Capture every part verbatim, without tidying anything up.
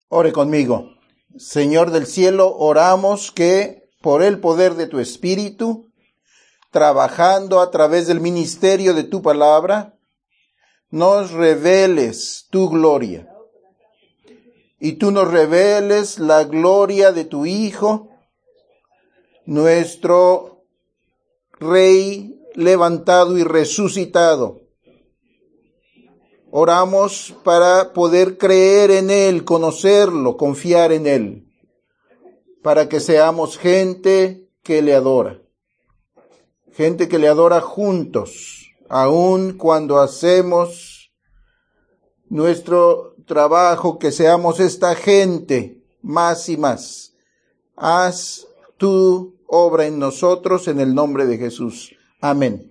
Ore conmigo. Señor del cielo, oramos que por el poder de tu Espíritu, trabajando a través del ministerio de tu palabra, nos reveles tu gloria. Y tú nos reveles la gloria de tu Hijo, nuestro Rey levantado y resucitado. Oramos para poder creer en Él, conocerlo, confiar en Él, para que seamos gente que le adora, gente que le adora juntos, aun cuando hacemos nuestro trabajo, que seamos esta gente más y más. Haz tu obra en nosotros en el nombre de Jesús. Amén.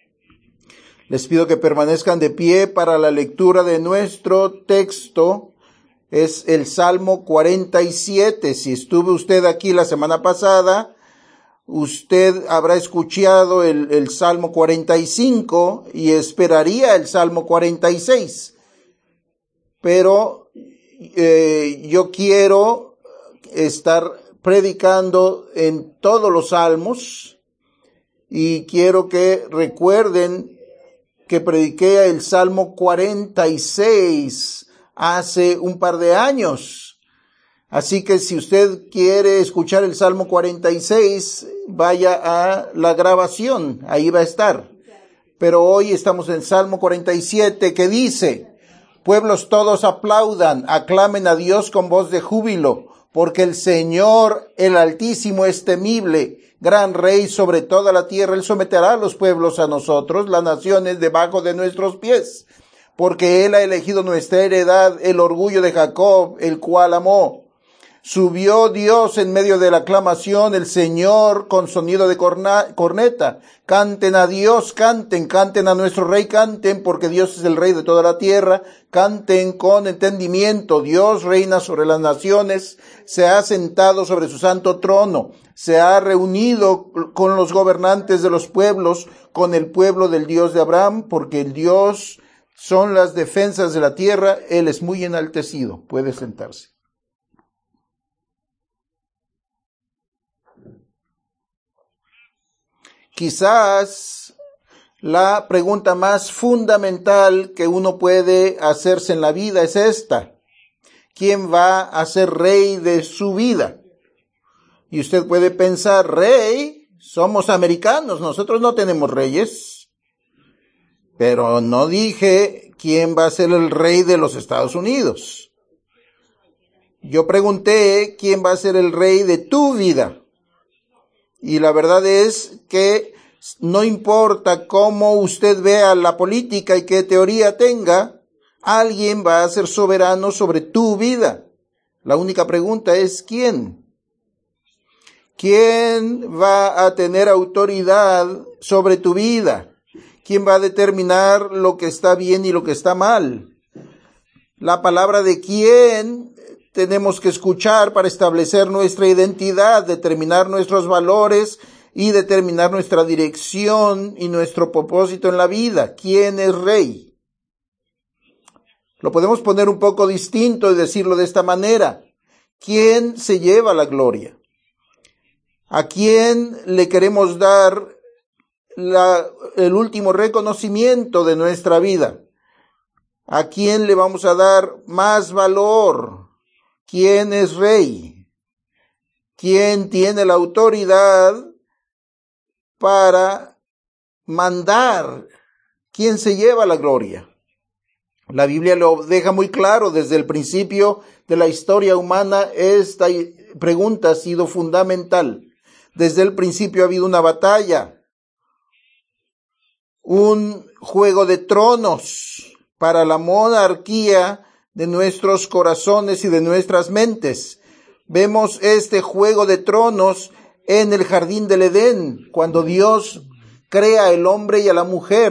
Les pido que permanezcan de pie para la lectura de nuestro texto. Es el Salmo cuarenta y siete. Si estuvo usted aquí la semana pasada, usted habrá escuchado el, el Salmo cuarenta y cinco y esperaría el Salmo cuarenta y seis. Pero eh, yo quiero estar predicando en todos los salmos y quiero que recuerden que prediqué el Salmo cuarenta y seis hace un par de años. Así que si usted quiere escuchar el Salmo cuarenta y seis, vaya a la grabación, ahí va a estar. Pero hoy estamos en Salmo cuarenta y siete, que dice: pueblos todos aplaudan, aclamen a Dios con voz de júbilo, porque el Señor, el Altísimo, es temible, gran Rey sobre toda la tierra. Él someterá a los pueblos a nosotros, las naciones debajo de nuestros pies, porque Él ha elegido nuestra heredad, el orgullo de Jacob, el cual amó. Subió Dios en medio de la aclamación, el Señor con sonido de corna, corneta. Canten a Dios, canten, canten a nuestro Rey, canten, porque Dios es el Rey de toda la tierra. Canten con entendimiento. Dios reina sobre las naciones, se ha sentado sobre su santo trono, se ha reunido con los gobernantes de los pueblos, con el pueblo del Dios de Abraham, porque el Dios son las defensas de la tierra. Él es muy enaltecido. Puede sentarse. Quizás la pregunta más fundamental que uno puede hacerse en la vida es esta: ¿quién va a ser rey de su vida? Y usted puede pensar, rey, somos americanos, nosotros no tenemos reyes. Pero no dije quién va a ser el rey de los Estados Unidos. Yo pregunté quién va a ser el rey de tu vida. Y la verdad es que no importa cómo usted vea la política y qué teoría tenga, alguien va a ser soberano sobre tu vida. La única pregunta es ¿quién? ¿Quién va a tener autoridad sobre tu vida? ¿Quién va a determinar lo que está bien y lo que está mal? La palabra de quién tenemos que escuchar para establecer nuestra identidad, determinar nuestros valores y determinar nuestra dirección y nuestro propósito en la vida. ¿Quién es rey? Lo podemos poner un poco distinto y decirlo de esta manera: ¿quién se lleva la gloria? ¿A quién le queremos dar la, el último reconocimiento de nuestra vida? ¿A quién le vamos a dar más valor? ¿Quién es rey? ¿Quién tiene la autoridad para mandar? ¿Quién se lleva la gloria? La Biblia lo deja muy claro. Desde el principio de la historia humana, esta pregunta ha sido fundamental. Desde el principio ha habido una batalla, un juego de tronos para la monarquía de nuestros corazones y de nuestras mentes. Vemos este juego de tronos en el jardín del Edén, cuando Dios crea al hombre y a la mujer,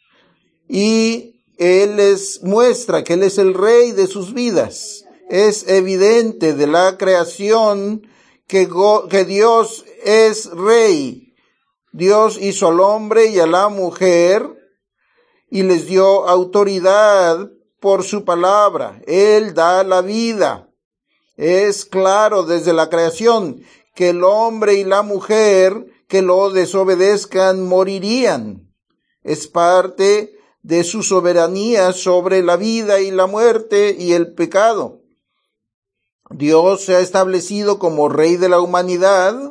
y Él les muestra que Él es el rey de sus vidas. Es evidente de la creación que, go- que Dios es rey. Dios hizo al hombre y a la mujer y les dio autoridad por su palabra. Él da la vida. Es claro desde la creación que el hombre y la mujer que lo desobedezcan morirían. Es parte de su soberanía sobre la vida y la muerte y el pecado. Dios se ha establecido como rey de la humanidad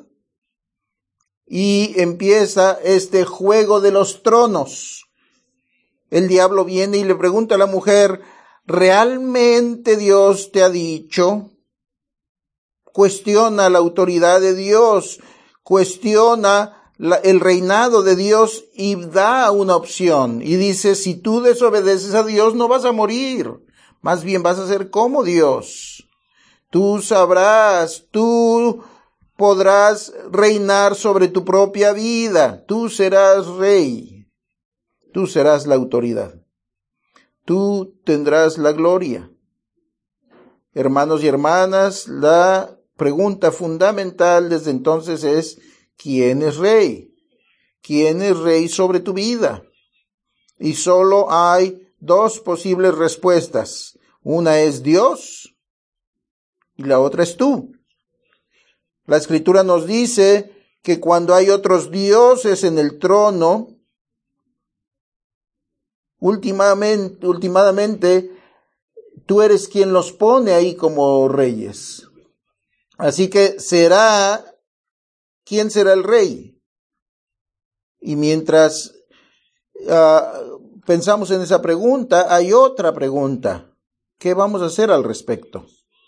y empieza este juego de los tronos. El diablo viene y le pregunta a la mujer, ¿realmente Dios te ha dicho? Cuestiona la autoridad de Dios, cuestiona la, el reinado de Dios y da una opción. Y dice, si tú desobedeces a Dios no vas a morir, más bien vas a ser como Dios. Tú sabrás, tú podrás reinar sobre tu propia vida, tú serás rey, tú serás la autoridad, tú tendrás la gloria. Hermanos y hermanas, la pregunta fundamental desde entonces es, ¿quién es rey? ¿Quién es rey sobre tu vida? Y solo hay dos posibles respuestas. Una es Dios y la otra es tú. La Escritura nos dice que cuando hay otros dioses en el trono, últimamente, últimamente tú eres quien los pone ahí como reyes. Así que será, ¿quién será el rey? Y mientras uh, pensamos en esa pregunta, hay otra pregunta. ¿Qué vamos a hacer al respecto?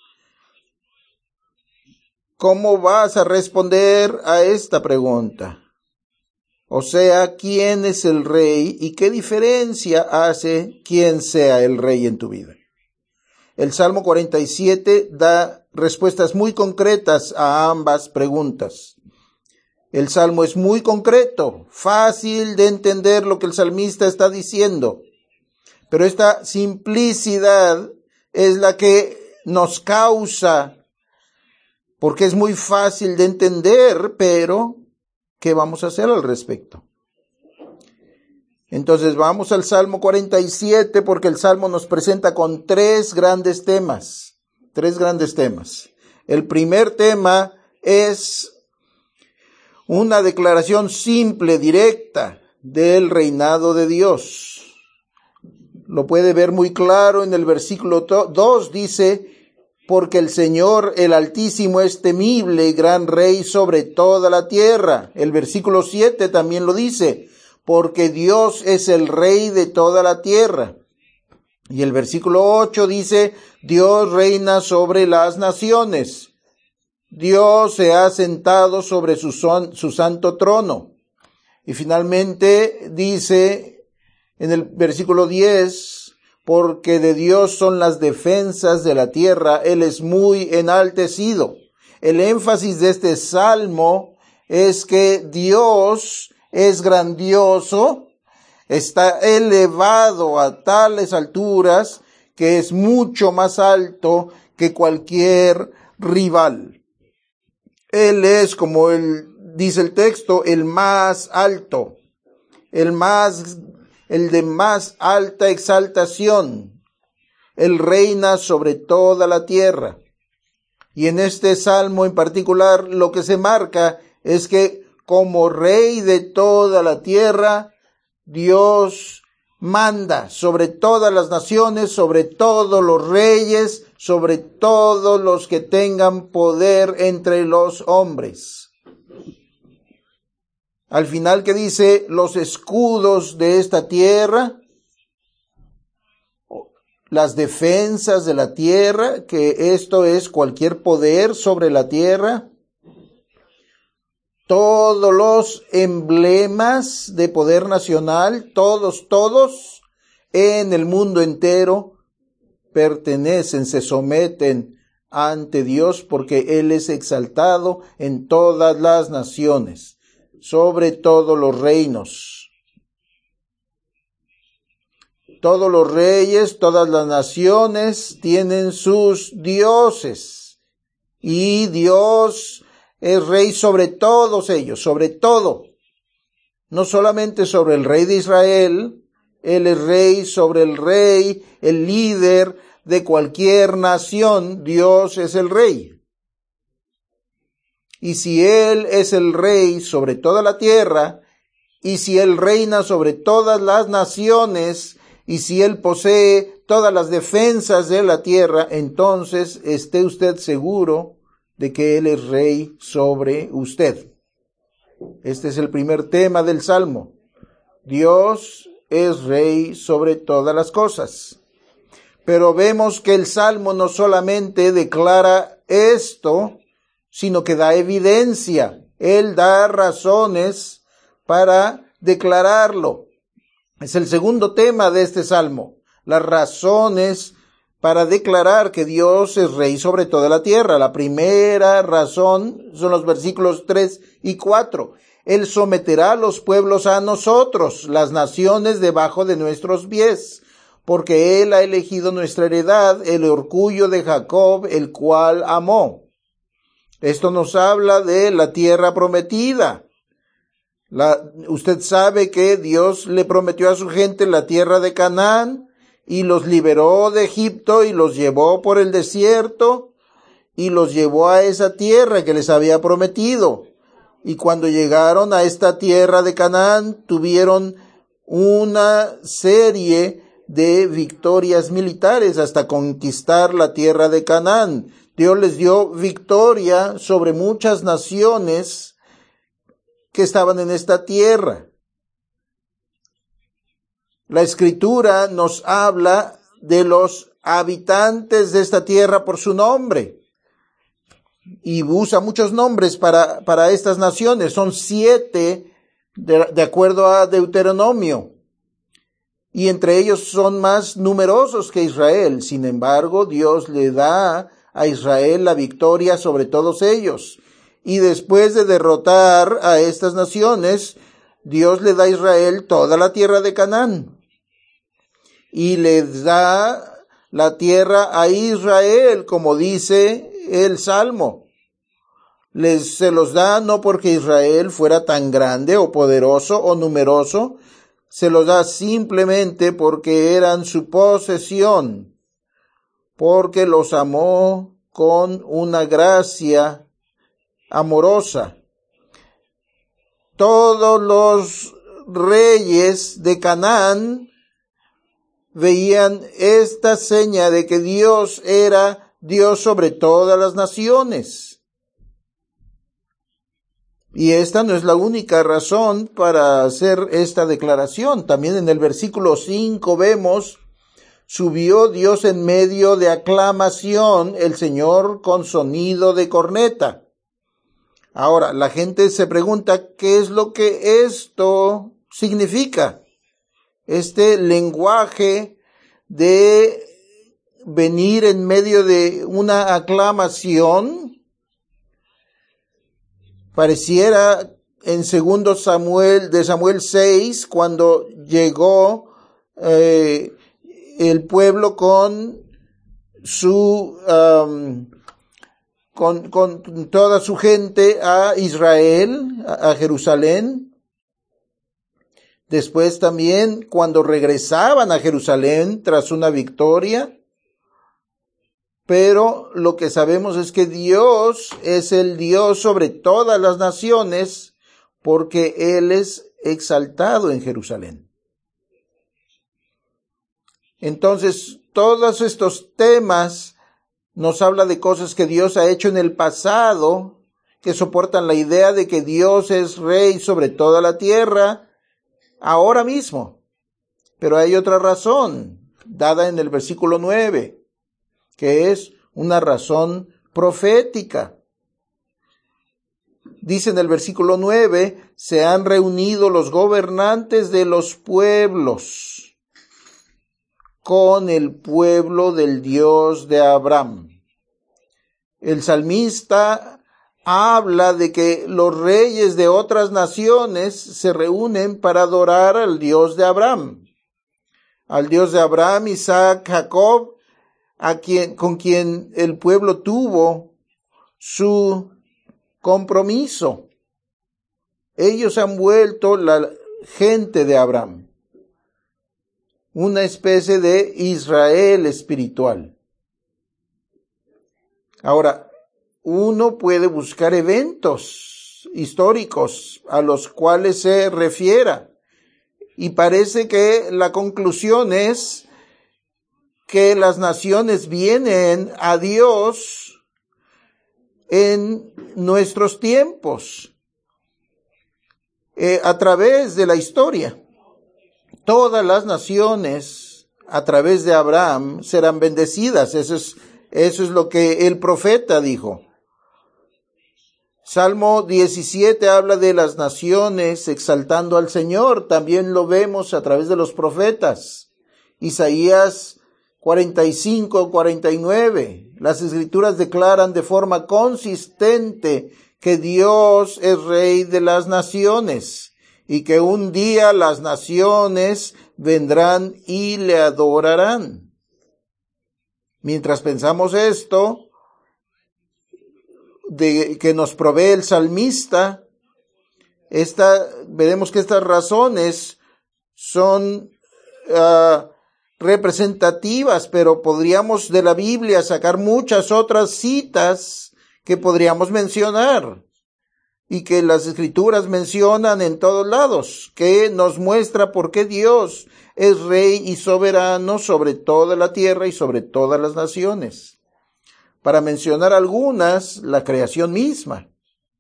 ¿Cómo vas a responder a esta pregunta? O sea, ¿quién es el rey y qué diferencia hace quién sea el rey en tu vida? El Salmo cuarenta y siete da respuestas muy concretas a ambas preguntas. El Salmo es muy concreto, fácil de entender lo que el salmista está diciendo. Pero esta simplicidad es la que nos causa, porque es muy fácil de entender, pero ¿qué vamos a hacer al respecto? Entonces vamos al Salmo cuarenta y siete, porque el Salmo nos presenta con tres grandes temas, tres grandes temas. El primer tema es una declaración simple, directa, del reinado de Dios. Lo puede ver muy claro en el versículo dos, dice, porque el Señor, el Altísimo, es temible y gran Rey sobre toda la tierra. El versículo siete también lo dice, porque Dios es el Rey de toda la tierra. Y el versículo ocho dice, Dios reina sobre las naciones. Dios se ha sentado sobre su, son, su santo trono. Y finalmente dice en el versículo diez, porque de Dios son las defensas de la tierra, Él es muy enaltecido. El énfasis de este salmo es que Dios es grandioso, está elevado a tales alturas que es mucho más alto que cualquier rival. Él es, como él dice el texto, el más alto, el más el de más alta exaltación. Él reina sobre toda la tierra. Y en este salmo en particular lo que se marca es que como rey de toda la tierra, Dios manda sobre todas las naciones, sobre todos los reyes, sobre todos los que tengan poder entre los hombres. Al final, ¿qué dice? Los escudos de esta tierra, las defensas de la tierra, que esto es cualquier poder sobre la tierra, todos los emblemas de poder nacional, todos, todos en el mundo entero pertenecen, se someten ante Dios porque Él es exaltado en todas las naciones, sobre todos los reinos. Todos los reyes, todas las naciones tienen sus dioses y Dios es rey sobre todos ellos, sobre todo. No solamente sobre el rey de Israel, Él es rey sobre el rey, el líder de cualquier nación, Dios es el rey. Y si Él es el rey sobre toda la tierra, y si Él reina sobre todas las naciones, y si Él posee todas las defensas de la tierra, entonces esté usted seguro de que Él es rey sobre usted. Este es el primer tema del Salmo. Dios es rey sobre todas las cosas. Pero vemos que el Salmo no solamente declara esto, sino que da evidencia. Él da razones para declararlo. Es el segundo tema de este Salmo, las razones para declarar que Dios es rey sobre toda la tierra. La primera razón son los versículos tres y cuatro. Él someterá a los pueblos a nosotros, las naciones debajo de nuestros pies, porque Él ha elegido nuestra heredad, el orgullo de Jacob, el cual amó. Esto nos habla de la tierra prometida. La, usted sabe que Dios le prometió a su gente la tierra de Canaán y los liberó de Egipto y los llevó por el desierto y los llevó a esa tierra que les había prometido. Y cuando llegaron a esta tierra de Canaán, tuvieron una serie de victorias militares hasta conquistar la tierra de Canaán. Dios les dio victoria sobre muchas naciones que estaban en esta tierra. La Escritura nos habla de los habitantes de esta tierra por su nombre. Y usa muchos nombres para, para estas naciones. Son siete de, de acuerdo a Deuteronomio. Y entre ellos son más numerosos que Israel. Sin embargo, Dios le da a Israel la victoria sobre todos ellos. Y después de derrotar a estas naciones, Dios le da a Israel toda la tierra de Canaán. Y le da la tierra a Israel, como dice el Salmo. Les, se los da no porque Israel fuera tan grande o poderoso o numeroso, se los da simplemente porque eran su posesión, porque los amó con una gracia amorosa. Todos los reyes de Canaán veían esta seña de que Dios era Dios sobre todas las naciones. Y esta no es la única razón para hacer esta declaración. También en el versículo cinco vemos: subió Dios en medio de aclamación, el Señor con sonido de corneta. Ahora, la gente se pregunta, ¿qué es lo que esto significa? Este lenguaje de venir en medio de una aclamación pareciera en segundo Samuel, de Samuel seis, cuando llegó eh, el pueblo con su um, con, con toda su gente a Israel, a, a Jerusalén. Después también cuando regresaban a Jerusalén tras una victoria. Pero lo que sabemos es que Dios es el Dios sobre todas las naciones, porque Él es exaltado en Jerusalén. Entonces, todos estos temas nos hablan de cosas que Dios ha hecho en el pasado, que soportan la idea de que Dios es rey sobre toda la tierra, ahora mismo. Pero hay otra razón, dada en el versículo nueve. Que es una razón profética. Dice en el versículo nueve, se han reunido los gobernantes de los pueblos con el pueblo del Dios de Abraham. El salmista habla de que los reyes de otras naciones se reúnen para adorar al Dios de Abraham. Al Dios de Abraham, Isaac, Jacob, a quien, con quien el pueblo tuvo su compromiso. Ellos han vuelto la gente de Abraham, una especie de Israel espiritual. Ahora, uno puede buscar eventos históricos a los cuales se refiera, y parece que la conclusión es que las naciones vienen a Dios en nuestros tiempos, eh, a través de la historia. Todas las naciones, a través de Abraham, serán bendecidas. Eso es, eso es lo que el profeta dijo. Salmo diecisiete habla de las naciones exaltando al Señor. También lo vemos a través de los profetas. Isaías cuarenta y cinco, cuarenta y nueve. Las Escrituras declaran de forma consistente que Dios es Rey de las naciones y que un día las naciones vendrán y le adorarán. Mientras pensamos esto, de que nos provee el salmista, esta, veremos que estas razones son uh, representativas, pero podríamos de la Biblia sacar muchas otras citas que podríamos mencionar y que las Escrituras mencionan en todos lados, que nos muestra por qué Dios es Rey y soberano sobre toda la tierra y sobre todas las naciones. Para mencionar algunas, la creación misma.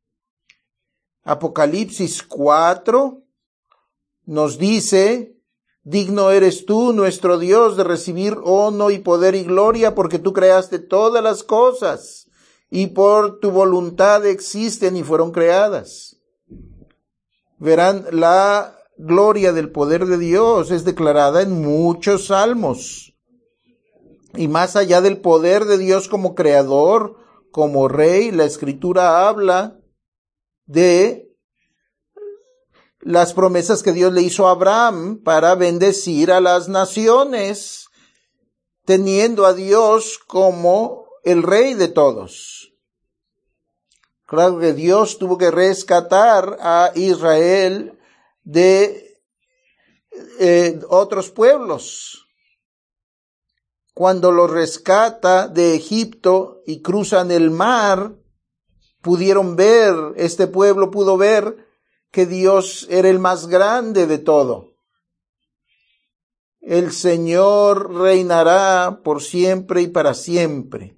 Apocalipsis cuatro nos dice: digno eres tú, nuestro Dios, de recibir honor y poder y gloria, porque tú creaste todas las cosas, y por tu voluntad existen y fueron creadas. Verán, la gloria del poder de Dios es declarada en muchos salmos. Y más allá del poder de Dios como creador, como rey, la Escritura habla de las promesas que Dios le hizo a Abraham para bendecir a las naciones, teniendo a Dios como el rey de todos. Claro que Dios tuvo que rescatar a Israel de eh, otros pueblos. Cuando los rescata de Egipto y cruzan el mar, pudieron ver, este pueblo pudo ver que Dios era el más grande de todo. El Señor reinará por siempre y para siempre.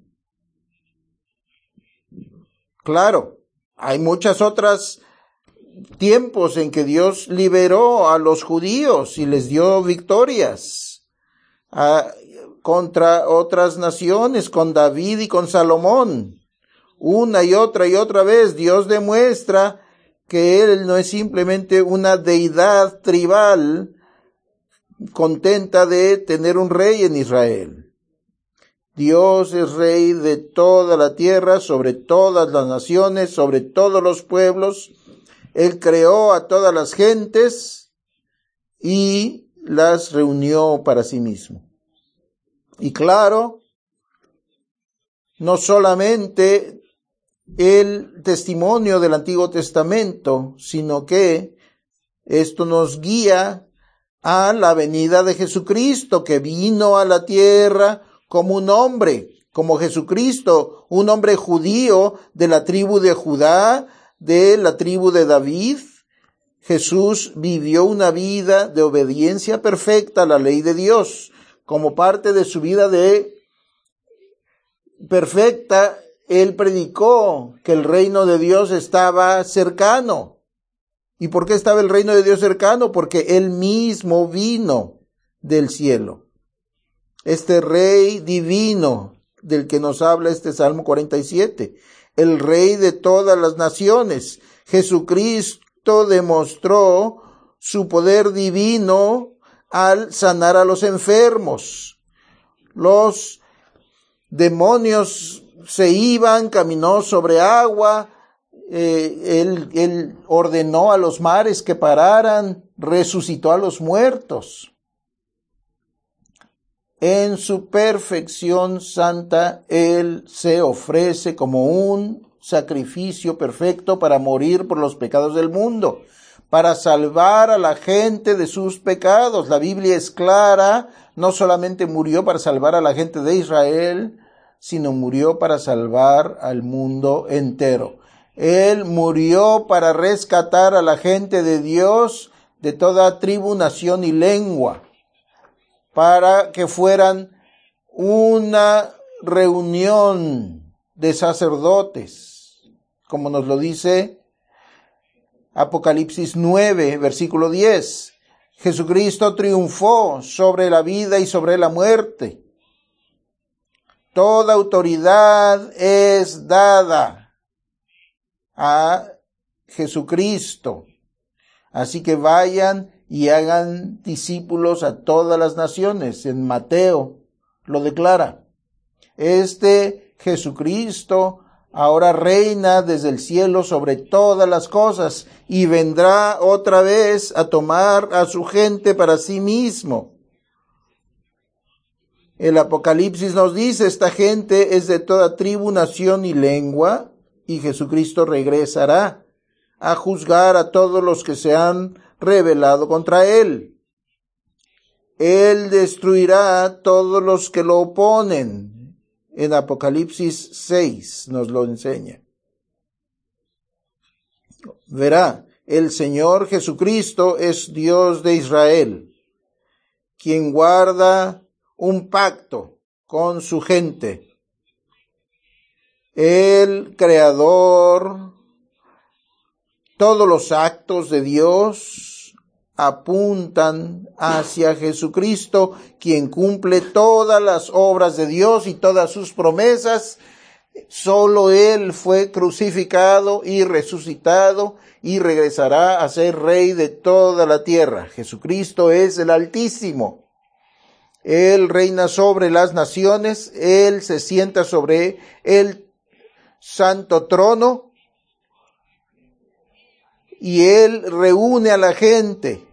Claro, hay muchas otras tiempos en que Dios liberó a los judíos y les dio victorias a, contra otras naciones, con David y con Salomón. Una y otra y otra vez Dios demuestra que Él no es simplemente una deidad tribal contenta de tener un rey en Israel. Dios es Rey de toda la tierra, sobre todas las naciones, sobre todos los pueblos. Él creó a todas las gentes y las reunió para sí mismo. Y claro, no solamente el testimonio del Antiguo Testamento, sino que esto nos guía a la venida de Jesucristo, que vino a la tierra como un hombre, como Jesucristo, un hombre judío de la tribu de Judá, de la tribu de David. Jesús vivió una vida de obediencia perfecta a la ley de Dios. Como parte de su vida de perfecta, Él predicó que el reino de Dios estaba cercano. ¿Y por qué estaba el reino de Dios cercano? Porque Él mismo vino del cielo. Este Rey divino del que nos habla este Salmo cuarenta y siete, el Rey de todas las naciones. Jesucristo demostró su poder divino al sanar a los enfermos. Los demonios se iban, caminó sobre agua, eh, él, él ordenó a los mares que pararan, resucitó a los muertos. En su perfección santa, Él se ofrece como un sacrificio perfecto para morir por los pecados del mundo, para salvar a la gente de sus pecados. La Biblia es clara, no solamente murió para salvar a la gente de Israel, sino murió para salvar al mundo entero. Él murió para rescatar a la gente de Dios de toda tribu, nación y lengua, para que fueran una reunión de sacerdotes, como nos lo dice Apocalipsis nueve, versículo diez. Jesucristo triunfó sobre la vida y sobre la muerte. Toda autoridad es dada a Jesucristo. Así que vayan y hagan discípulos a todas las naciones. En Mateo lo declara. Este Jesucristo ahora reina desde el cielo sobre todas las cosas y vendrá otra vez a tomar a su gente para sí mismo. El Apocalipsis nos dice, esta gente es de toda tribu, nación y lengua, y Jesucristo regresará a juzgar a todos los que se han rebelado contra él. Él destruirá a todos los que lo oponen. En Apocalipsis seis nos lo enseña. Verá, el Señor Jesucristo es Dios de Israel, quien guarda un pacto con su gente. El Creador, todos los actos de Dios apuntan hacia Jesucristo, quien cumple todas las obras de Dios y todas sus promesas. Solo Él fue crucificado y resucitado y regresará a ser Rey de toda la tierra. Jesucristo es el Altísimo. Él reina sobre las naciones, Él se sienta sobre el santo trono y Él reúne a la gente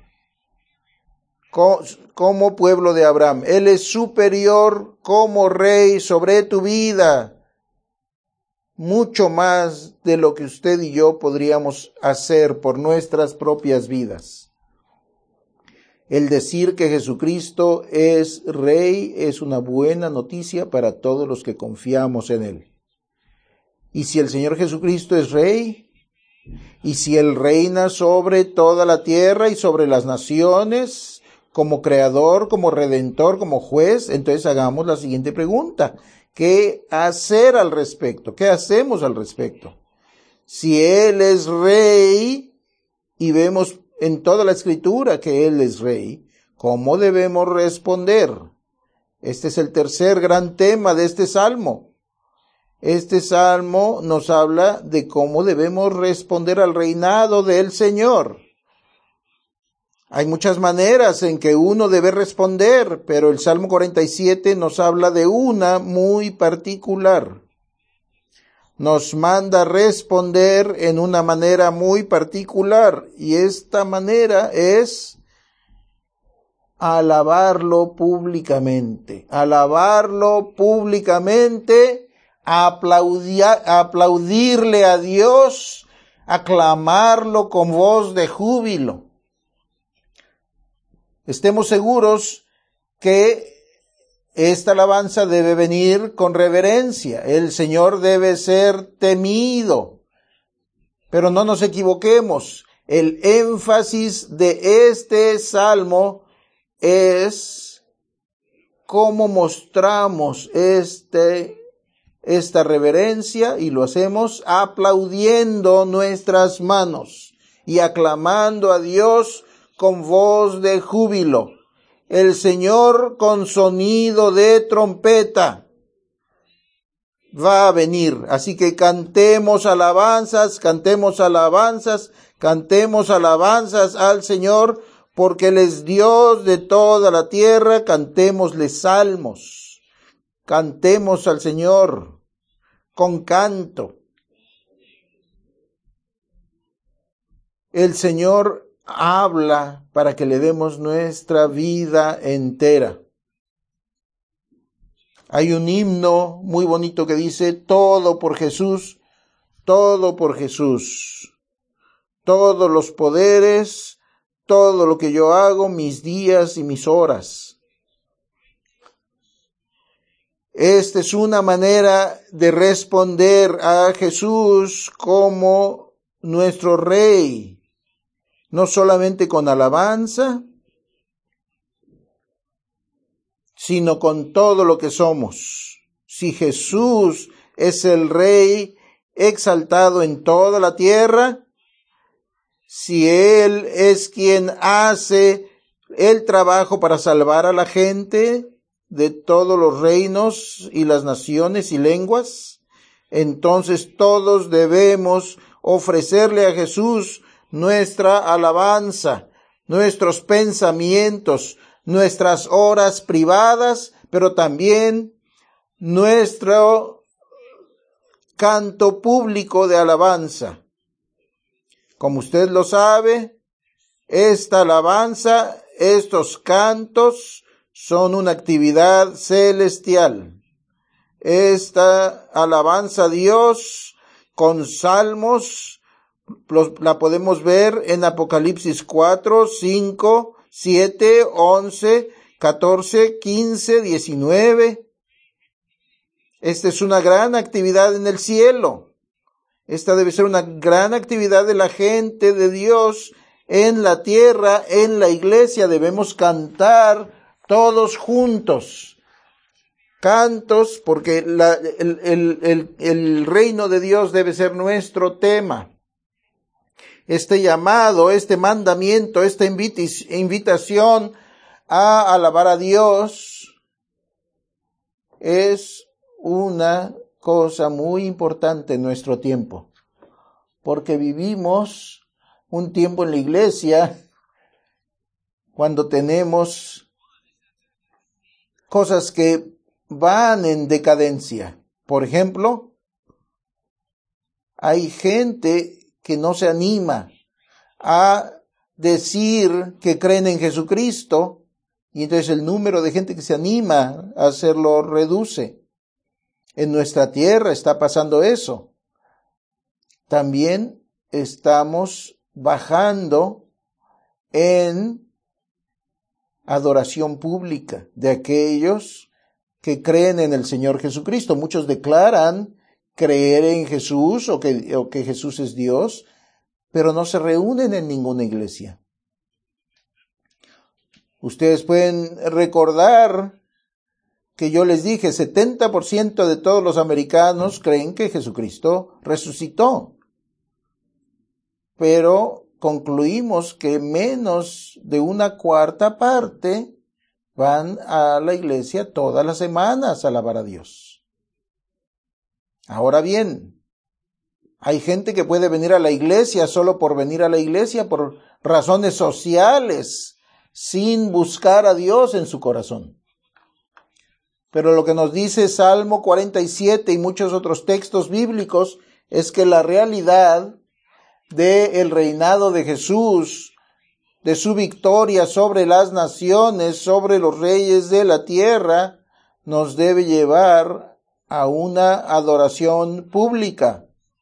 como pueblo de Abraham. Él es superior como Rey sobre tu vida, mucho más de lo que usted y yo podríamos hacer por nuestras propias vidas. El decir que Jesucristo es Rey es una buena noticia para todos los que confiamos en Él. Y si el Señor Jesucristo es Rey, y si Él reina sobre toda la tierra y sobre las naciones, como Creador, como Redentor, como Juez, entonces hagamos la siguiente pregunta. ¿Qué hacer al respecto? ¿Qué hacemos al respecto? Si Él es Rey, y vemos en toda la Escritura que Él es Rey, ¿cómo debemos responder? Este es el tercer gran tema de este Salmo. Este Salmo nos habla de cómo debemos responder al reinado del Señor. Hay muchas maneras en que uno debe responder, pero el Salmo cuarenta y siete nos habla de una muy particular. Nos manda responder en una manera muy particular, y esta manera es alabarlo públicamente. Alabarlo públicamente, aplaudir, aplaudirle a Dios, aclamarlo con voz de júbilo. Estemos seguros que esta alabanza debe venir con reverencia. El Señor debe ser temido. Pero no nos equivoquemos. El énfasis de este salmo es cómo mostramos este, esta reverencia, y lo hacemos aplaudiendo nuestras manos y aclamando a Dios con voz de júbilo. El Señor con sonido de trompeta va a venir. Así que cantemos alabanzas, cantemos alabanzas, cantemos alabanzas al Señor, porque Él es Dios de toda la tierra. Cantémosle salmos, cantemos al Señor con canto. El Señor habla para que le demos nuestra vida entera. Hay un himno muy bonito que dice: todo por Jesús, todo por Jesús. Todos los poderes, todo lo que yo hago, mis días y mis horas. Esta es una manera de responder a Jesús como nuestro Rey, no solamente con alabanza, sino con todo lo que somos. Si Jesús es el Rey exaltado en toda la tierra, si Él es quien hace el trabajo para salvar a la gente de todos los reinos y las naciones y lenguas, entonces todos debemos ofrecerle a Jesús nuestra alabanza, nuestros pensamientos, nuestras horas privadas, pero también nuestro canto público de alabanza. Como usted lo sabe, esta alabanza, estos cantos son una actividad celestial. Esta alabanza a Dios con salmos la podemos ver en Apocalipsis cuatro, cinco, siete, once, catorce, quince, diecinueve. Esta es una gran actividad en el cielo. Esta debe ser una gran actividad de la gente de Dios en la tierra, en la iglesia. Debemos cantar todos juntos. Cantos, porque la, el, el, el, el reino de Dios debe ser nuestro tema. Este llamado, este mandamiento, esta invitación a alabar a Dios es una cosa muy importante en nuestro tiempo, porque vivimos un tiempo en la iglesia cuando tenemos cosas que van en decadencia. Por ejemplo, hay gente que no se anima a decir que creen en Jesucristo, y entonces el número de gente que se anima a hacerlo reduce. En nuestra tierra está pasando eso. También estamos bajando en adoración pública de aquellos que creen en el Señor Jesucristo. Muchos declaran creer en Jesús o que, o que Jesús es Dios, pero no se reúnen en ninguna iglesia. Ustedes pueden recordar que yo les dije, setenta por ciento de todos los americanos creen que Jesucristo resucitó. Pero concluimos que menos de una cuarta parte van a la iglesia todas las semanas a alabar a Dios. Ahora bien, hay gente que puede venir a la iglesia solo por venir a la iglesia, por razones sociales, sin buscar a Dios en su corazón. Pero lo que nos dice Salmo cuarenta y siete y muchos otros textos bíblicos es que la realidad del reinado de Jesús, de su victoria sobre las naciones, sobre los reyes de la tierra, nos debe llevar a una adoración pública.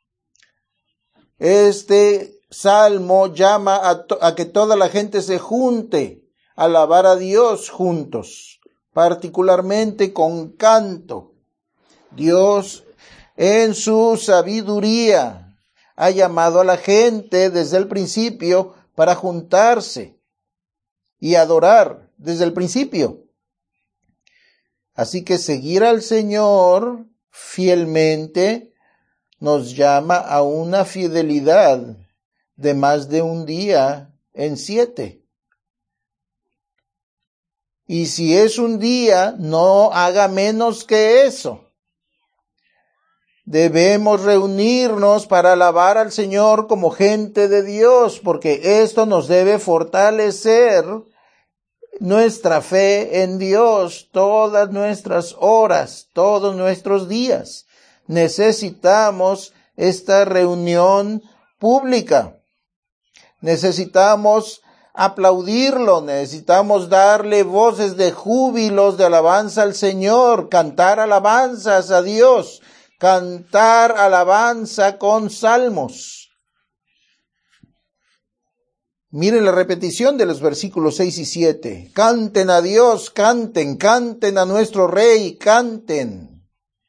Este salmo llama a, to- a que toda la gente se junte a alabar a Dios juntos, particularmente con canto. Dios, en su sabiduría, ha llamado a la gente desde el principio para juntarse y adorar desde el principio. Así que seguir al Señor fielmente nos llama a una fidelidad de más de un día en siete. Y si es un día, no haga menos que eso. Debemos reunirnos para alabar al Señor como gente de Dios, porque esto nos debe fortalecer nuestra fe en Dios, todas nuestras horas, todos nuestros días. Necesitamos esta reunión pública. Necesitamos aplaudirlo, necesitamos darle voces de júbilos, de alabanza al Señor, cantar alabanzas a Dios, cantar alabanza con salmos. Miren la repetición de los versículos seis y siete. Canten a Dios, canten, canten a nuestro Rey, canten.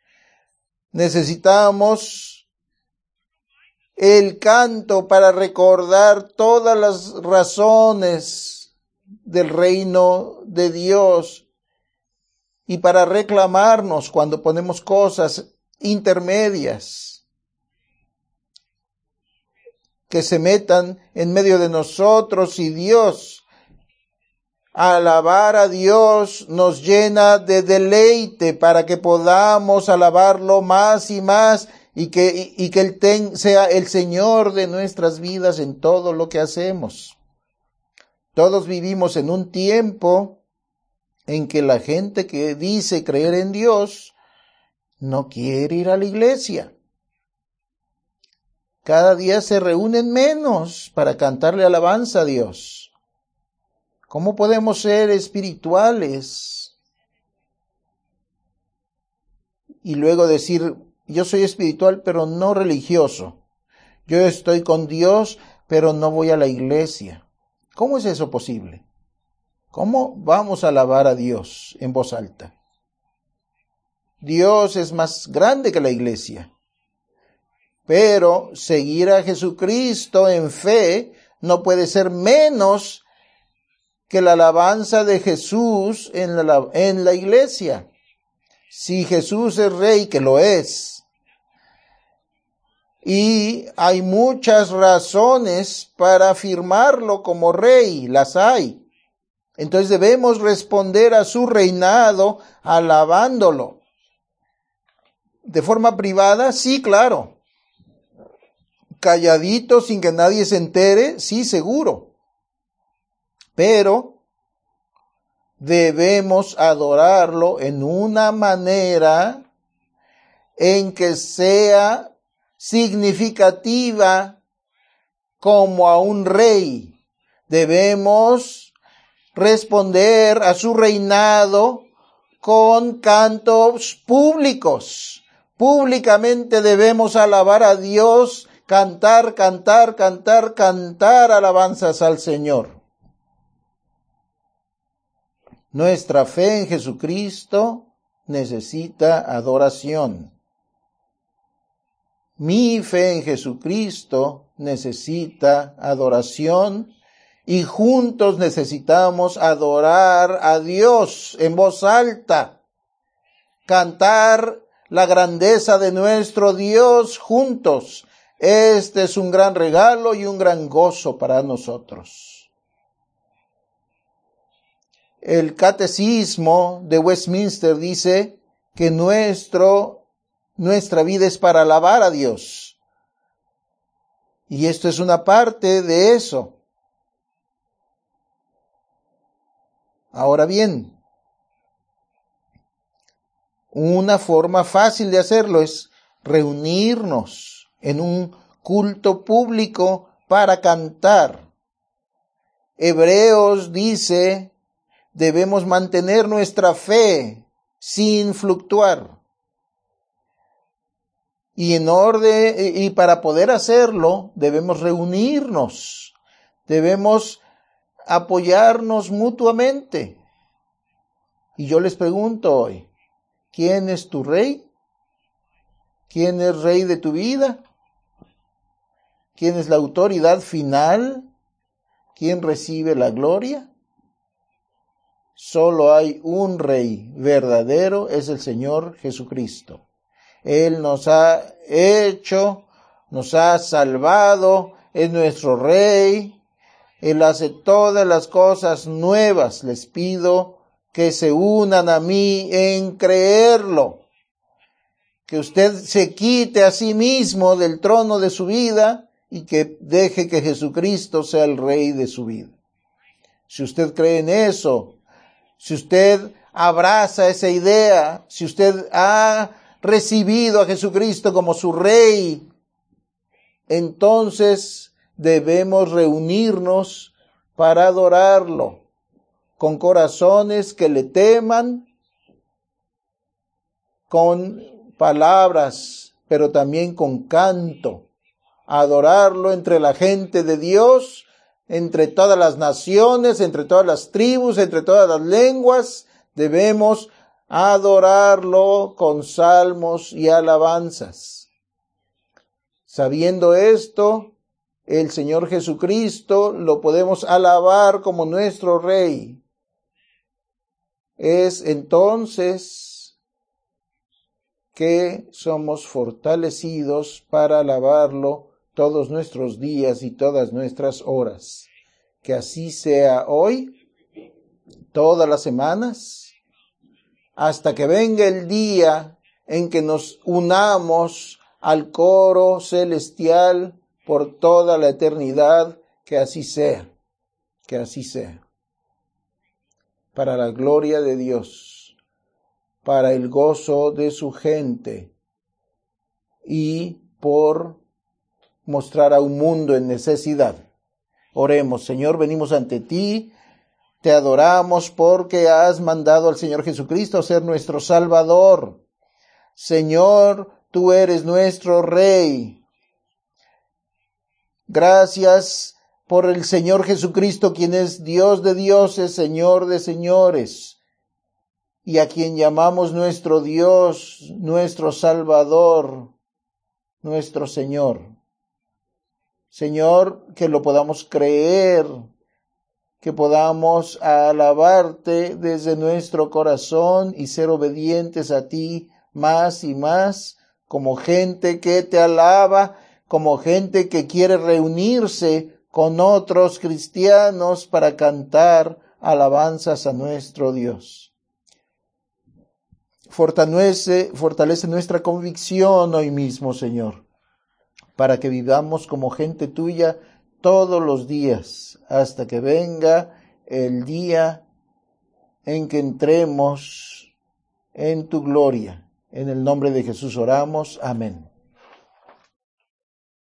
Necesitamos el canto para recordar todas las razones del reino de Dios y para reclamarnos cuando ponemos cosas intermedias que se metan en medio de nosotros y Dios. Alabar a Dios nos llena de deleite para que podamos alabarlo más y más y que, y, y que Él ten, sea el Señor de nuestras vidas en todo lo que hacemos. Todos vivimos en un tiempo en que la gente que dice creer en Dios no quiere ir a la iglesia. Cada día se reúnen menos para cantarle alabanza a Dios. ¿Cómo podemos ser espirituales y luego decir, yo soy espiritual pero no religioso? Yo estoy con Dios pero no voy a la iglesia. ¿Cómo es eso posible? ¿Cómo vamos a alabar a Dios en voz alta? Dios es más grande que la iglesia. Pero seguir a Jesucristo en fe no puede ser menos que la alabanza de Jesús en la, en la iglesia. Si Jesús es Rey, que lo es, y hay muchas razones para afirmarlo como Rey, las hay. Entonces debemos responder a su reinado alabándolo. ¿De forma privada? Sí, claro. Calladito, sin que nadie se entere, sí, seguro. Pero debemos adorarlo en una manera en que sea significativa como a un rey. Debemos responder a su reinado con cantos públicos. Públicamente debemos alabar a Dios, cantar, cantar, cantar, cantar alabanzas al Señor. Nuestra fe en Jesucristo necesita adoración. Mi fe en Jesucristo necesita adoración y juntos necesitamos adorar a Dios en voz alta, cantar la grandeza de nuestro Dios juntos. Este es un gran regalo y un gran gozo para nosotros. El Catecismo de Westminster dice que nuestro, nuestra vida es para alabar a Dios. Y esto es una parte de eso. Ahora bien, una forma fácil de hacerlo es reunirnos en un culto público para cantar. Hebreos dice, debemos mantener nuestra fe sin fluctuar. Y en orden, y para poder hacerlo, debemos reunirnos. Debemos apoyarnos mutuamente. Y yo les pregunto hoy, ¿quién es tu rey? ¿Quién es rey de tu vida? ¿Quién es la autoridad final? ¿Quién recibe la gloria? Solo hay un rey verdadero, es el Señor Jesucristo. Él nos ha hecho, nos ha salvado, es nuestro rey. Él hace todas las cosas nuevas. Les pido que se unan a mí en creerlo. Que usted se quite a sí mismo del trono de su vida y que deje que Jesucristo sea el rey de su vida. Si usted cree en eso, si usted abraza esa idea, si usted ha recibido a Jesucristo como su rey, entonces debemos reunirnos para adorarlo con corazones que le teman, con palabras, pero también con canto. Adorarlo entre la gente de Dios, entre todas las naciones, entre todas las tribus, entre todas las lenguas, debemos adorarlo con salmos y alabanzas. Sabiendo esto, el Señor Jesucristo lo podemos alabar como nuestro Rey. Es entonces que somos fortalecidos para alabarlo todos nuestros días y todas nuestras horas. Que así sea hoy, todas las semanas, hasta que venga el día en que nos unamos al coro celestial por toda la eternidad. Que así sea, que así sea. Para la gloria de Dios, para el gozo de su gente y por mostrar a un mundo en necesidad. Oremos. Señor, venimos ante ti, te adoramos porque has mandado al Señor Jesucristo a ser nuestro Salvador. Señor, tú eres nuestro Rey. Gracias por el Señor Jesucristo, quien es Dios de dioses, Señor de señores, y a quien llamamos nuestro Dios, nuestro Salvador, nuestro Señor. Señor, que lo podamos creer, que podamos alabarte desde nuestro corazón y ser obedientes a ti más y más, como gente que te alaba, como gente que quiere reunirse con otros cristianos para cantar alabanzas a nuestro Dios. Fortalece, fortalece nuestra convicción hoy mismo, Señor, para que vivamos como gente tuya todos los días, hasta que venga el día en que entremos en tu gloria. En el nombre de Jesús oramos. Amén.